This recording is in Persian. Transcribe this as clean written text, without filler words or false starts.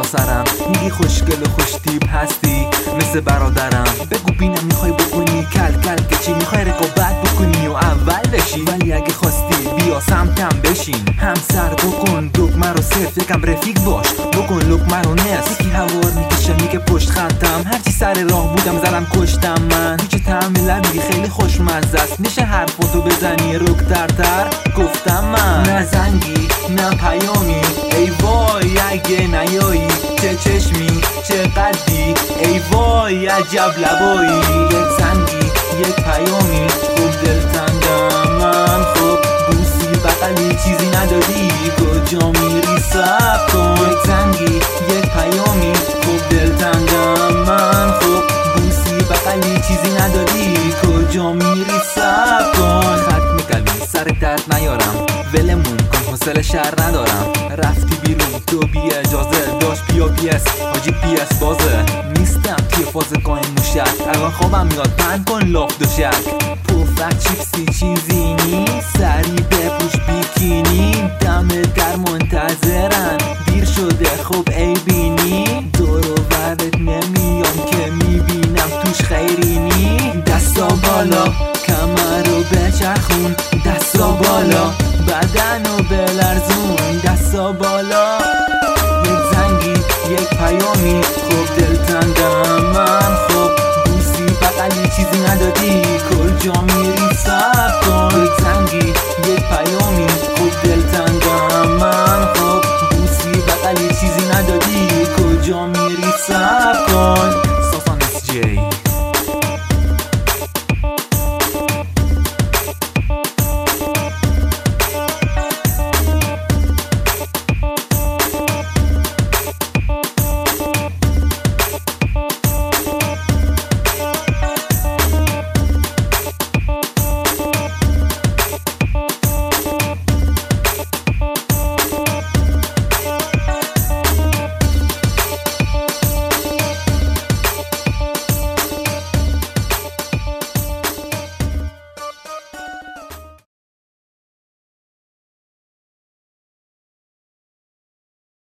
سراسرم. میگی خوشگل و خوش تیپ هستی مثل برادرم. بگو بینم میخوای بکنی کل کل که چی؟ میخوای رقابت بکنی و اول بشی؟ ولی اگه خواستی بیا سمتم بشین. همسر بکن دکمه رو صرف، یکم رفیق باش بکن لقمه رو نصف. یکی هوار میکشه میگه پشت خطم، هرچی سر راه بودم زدم کشتم. من هیچ طعم لبی خیلی خوشمزه است، میشه حرفاتو بزنی رکترتر؟ گفتم من نه زنگی نه پیامی، ای وای اگه نیایی. چه چشمی چه قدی، ای وای عجب لبایی. یک زنگی یک پیامی، خوب دلتنگم من. خب بوسی بغلی چیزی نداری، کجا میری صبر کن. یک زنگی یک پیامی، خوب دلتنگم من. خب بوسی بغلی چیزی نداری، کجا میری صبر کن. خط میکلی سر درد نیارم، ولمون کن حوصله شهر ندارم. رفتی بیرون تو بی اجازه، داشت بیا پیس حاجی پیس بازه. نیستم توی فاز قایم موشک، الان خوابم میاد پند کن لاف دوشک. پفک چیپسی چیزی نیست، سری بپوش بیکینی. دم در منتظرن دیر شده خب ای بینی. دور و برت نمیام که میبینم توش خیری نی. دستا بالا کمر رو بچرخون، دستا بالا بدن رو بلرزون، دستا بالا. یک زنگی یک پیامی، خوب دلتنگم من. خب بوسی بغلی چیزی ندادی، کجا